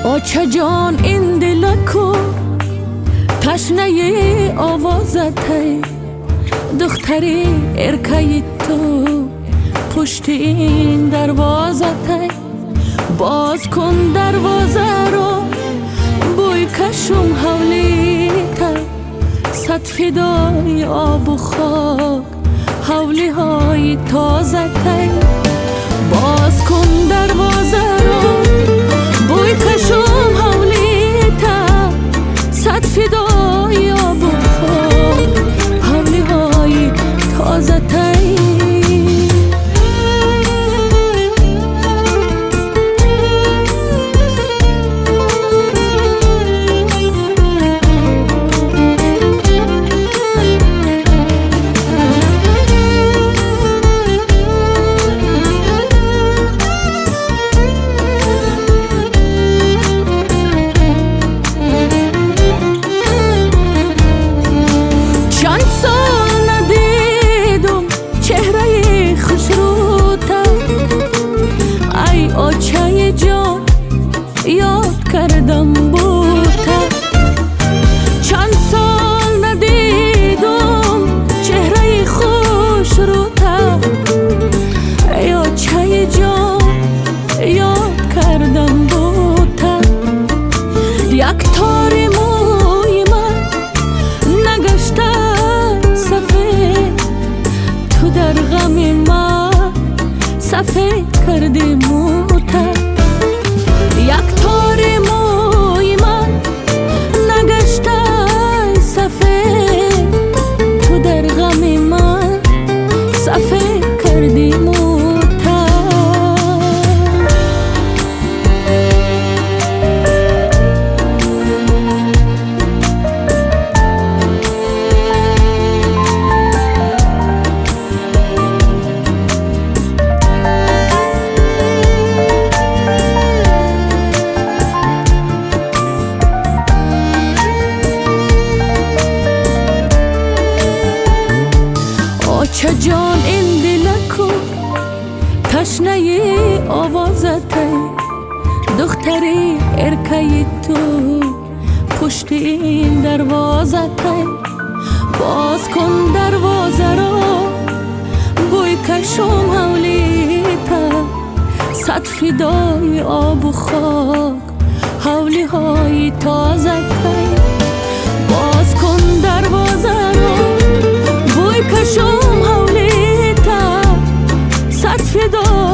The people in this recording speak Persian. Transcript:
آچه جان این دلکو تشنه آوازته دختری ارکای تو پشت این دروازته باز کن دروازه رو بوی کشم حولیته صد فدای آب و خاک حولی های تازته باز کن دروازه رو بوی کشم حولیته صد فدای آب و خاک حولی های تازته آچه جان یاد کردم بوده چند سال ندیدم چهره خوش رو تا ای آچه جان یاد کردم بوده یک تاری موی من نگشته سفید تو در غم من سفید کردی موتا یک تار موی من نگشته سفید تو در غم من سفید کردی موتا آچه جان این دلکو تشنه آوازته دختری ارکای تو پشت این دروازته باز کن دروازه رو بوی کشم حولیته صد فدای آب و خاک حولی های تازته باز کن دروازه رو بوی کشم حولیته صد فدای